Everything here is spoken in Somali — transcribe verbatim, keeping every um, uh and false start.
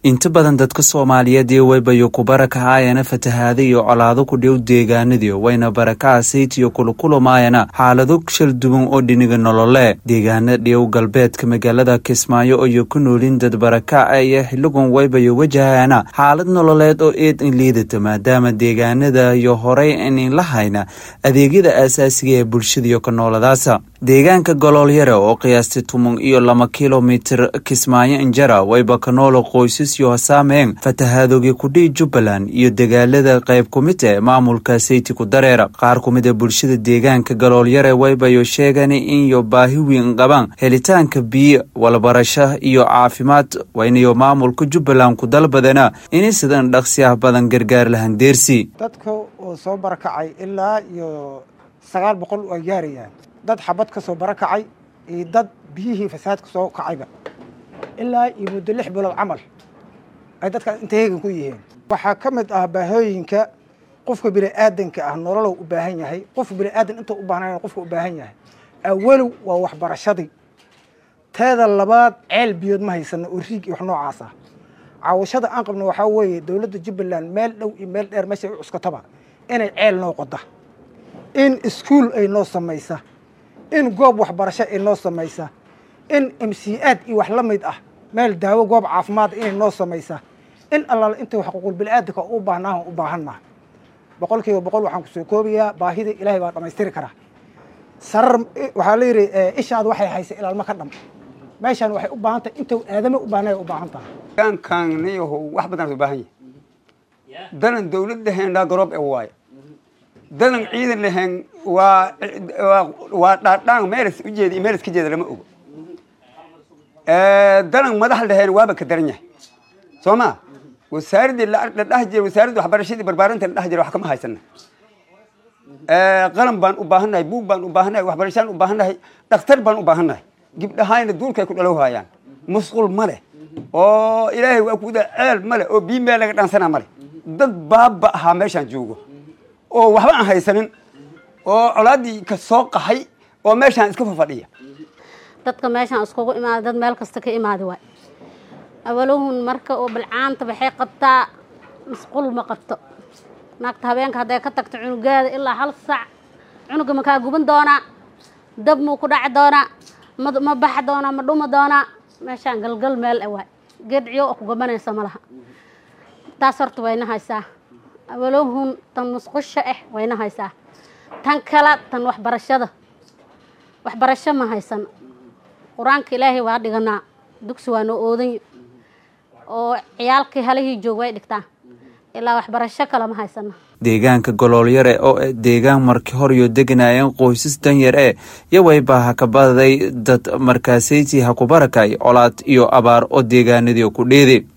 inta badan dadka Soomaaliyeed ee waybayo ku barakaayana fatahaada iyo colaado ku dhow deegaanadii wayna barakaasayt iyo kulkulamaayana xaalado shil duwan oo dhiniga nolole deegaanada dhow galbeedka magaalada Kismaayo oo ku noolin dad barakaay xilligan waybayo wajahayana xaalad nololeed oo eed in liidata maadaama deegaanada iyo horay in la hayna adeegyada aasaasiga ee bulshada iyo nooladaasa deegaanka Gololyare oo qiyaastii toban iyo laba kiiloomitir Kismaayo injara wayba ka nool qoysas iyo saameyn fatahaadooga ku dhig Jubbaland iyo dagaalada qayb kumite maamulka Sayti ku dareera qaar kumida bulshada deegaanka Gololyare waybayo sheegan in iyo baahi weyn qabaan helitaanka biyo walbarasho iyo caafimaad waynayo maamulka Jubbaland ku dalbadana in sidan dhaqsi ah badan gargaar lahan deersi dadka oo soo barakacay ilaa iyo sagaal boqol oo gaarayaan dad xabad ka soo barakacay iyo dad biyihii fasaadka soo kacayba ilaa iyo muddo lix bilood camal ay dadka inta heegan ku yihiin waxa kamid ah baahooyinka qofka bini'aadanka ah nolol u baahan yahay qof bini'aadan inta u baahan yahay qofka u baahan yahay awal waa waxbarashadii teeda labaad ceel biyood ma haysan oo riig wax noocaas ah caawashada aan qabno waxa weeye dawladda Jubbaland meel dhow iyo meel dheer meesha u iskataba inay ceel noo qoda in iskuul ay noo samaysa in goob waxbarasho ay noo samaysa in M C A iyo wax la mid ah meel daawo goob caafimaad inay noo samaysa in alla inta wax xuquuq bini'aadamka u baahnaa u baahanaa boqolkiiba boqol waxaan ku soo koobiyaa baahida Ilaahay baa dhameystiri kara sar waxa la yiri ishaad waxay haysa ilaalma ka dham meeshan waxay u baahan tahay inta aadama u baahnaa u baahan tahay kan kan niyo wax badan u baahan yahay dalan dawladda heenda garoob ee waay dalan ciidan lahayn waa waa dhaadhaan meelis u jeedi meelis ka jeeda lama ogo ee dalan madax lahayn waaba ka daran yahay Sooma wasaaradda la dhaxjay wasaaradda waxbarashada barbaarinta la dhaxjay wax kama haysana ee qaran baan u baahanahay buug baan u baahanahay waxbarashaan u baahanahay dhakhtar baan u baahanahay gibdhahayna duulkay ku dhalow hayaan musqul male oo Ilaahay waa ku daal male oo bii meel laga dhansana male dad baaba aha meeshan joogo oo waxba aan haysanin oo colaadii ka soo qaxay oo meeshan iska fadhiya dadka meeshan iskugu imaad dad meel kasta ka imaad way awalahun marka oo bilcaanta waxay qabtaa masquul ma qabto naagta habeenka haday ka tagto cunugeeda ilaa hal saac cunuga ma ka guban doona dab mu ku dhac doona ma bax doona ma dhuma doona meeshan galgal meel awaa geedciyo ku gabanaysa malaha taas horta wayna haysaa awalahun tan musqusha ah wayna haysaa tan kala tan waxbarashada waxbarasho ma haysan quraanka Ilaahay waa dhiganaa dugsi waa noo oodan oo ciyaalkii halihii joogay dhigtaan ilaa waxbarasho kala ma haysan deegaanka Gololyare oo deegaan markii hore iyo deganaayeen qoysas dan yar ee yaway baaha ka baday dad markaasayti ha ku barakay colaad iyo abaar oo deegaanadii ku dheeday